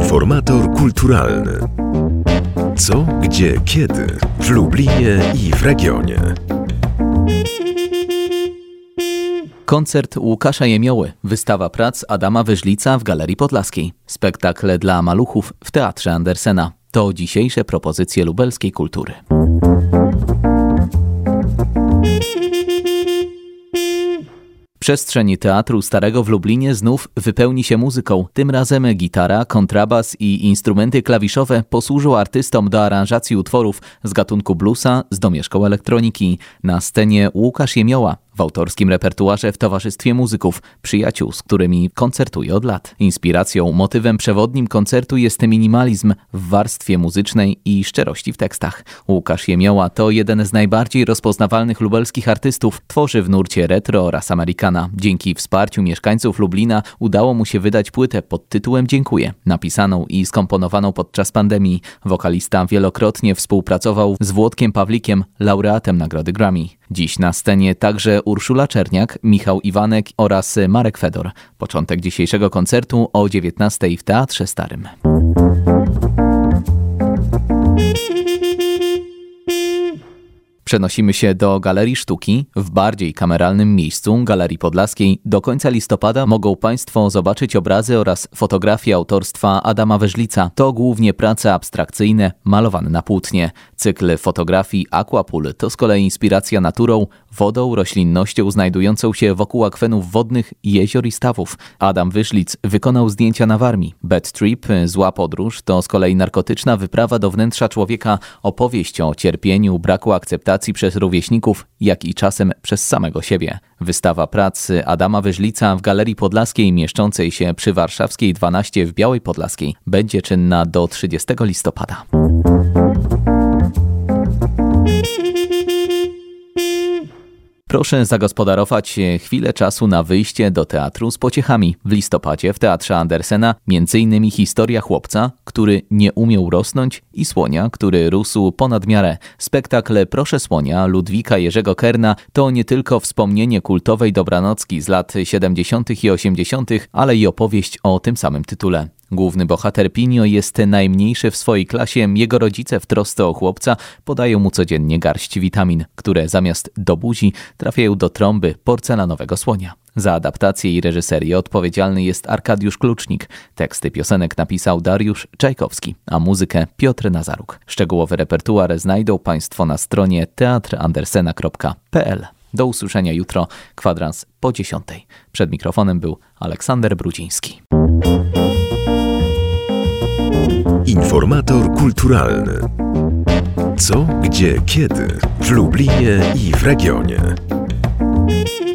Informator kulturalny. Co, gdzie, kiedy w Lublinie i w regionie. Koncert Łukasza Jemioły, wystawa prac Adama Wyżlica w Galerii Podlaskiej, spektakle dla maluchów w Teatrze Andersena. To dzisiejsze propozycje lubelskiej kultury. Przestrzeń Teatru Starego w Lublinie znów wypełni się muzyką. Tym razem gitara, kontrabas i instrumenty klawiszowe posłużą artystom do aranżacji utworów z gatunku bluesa z domieszką elektroniki. Na scenie Łukasz Jemioła w autorskim repertuarze w towarzystwie muzyków, przyjaciół, z którymi koncertuje od lat. Inspiracją, motywem przewodnim koncertu jest minimalizm w warstwie muzycznej i szczerości w tekstach. Łukasz Jemioła to jeden z najbardziej rozpoznawalnych lubelskich artystów. Tworzy w nurcie retro oraz Amerykana. Dzięki wsparciu mieszkańców Lublina udało mu się wydać płytę pod tytułem Dziękuję, napisaną i skomponowaną podczas pandemii. Wokalista wielokrotnie współpracował z Włodkiem Pawlikiem, laureatem Nagrody Grammy. Dziś na scenie także Urszula Czerniak, Michał Iwanek oraz Marek Fedor. Początek dzisiejszego koncertu o 19:00 w Teatrze Starym. Przenosimy się do Galerii Sztuki w bardziej kameralnym miejscu, Galerii Podlaskiej. Do końca listopada mogą Państwo zobaczyć obrazy oraz fotografie autorstwa Adama Wyżlica. To głównie prace abstrakcyjne, malowane na płótnie. Cykl fotografii Aquapool to z kolei inspiracja naturą, wodą, roślinnością znajdującą się wokół akwenów wodnych, jezior i stawów. Adam Wyżlic wykonał zdjęcia na Warmii. Bad Trip, Zła podróż, to z kolei narkotyczna wyprawa do wnętrza człowieka, opowieść o cierpieniu, braku akceptacji przez rówieśników, jak i czasem przez samego siebie. Wystawa prac Adama Wyżlica w Galerii Podlaskiej mieszczącej się przy Warszawskiej 12 w Białej Podlaskiej będzie czynna do 30 listopada. Proszę zagospodarować chwilę czasu na wyjście do teatru z pociechami. W listopadzie w Teatrze Andersena m.in. historia chłopca, który nie umiał rosnąć i słonia, który rósł ponad miarę. Spektakl Proszę Słonia Ludwika Jerzego Kerna to nie tylko wspomnienie kultowej dobranocki z lat 70. i 80., ale i opowieść o tym samym tytule. Główny bohater Pinio jest najmniejszy w swojej klasie. Jego rodzice w trosce o chłopca podają mu codziennie garść witamin, które zamiast do buzi trafiają do trąby porcelanowego słonia. Za adaptację i reżyserię odpowiedzialny jest Arkadiusz Klucznik. Teksty piosenek napisał Dariusz Czajkowski, a muzykę Piotr Nazaruk. Szczegółowy repertuar znajdą Państwo na stronie teatrandersena.pl. Do usłyszenia jutro, kwadrans po 10:00. Przed mikrofonem był Aleksander Brudziński. Informator kulturalny. Co, gdzie, kiedy w Lublinie i w regionie.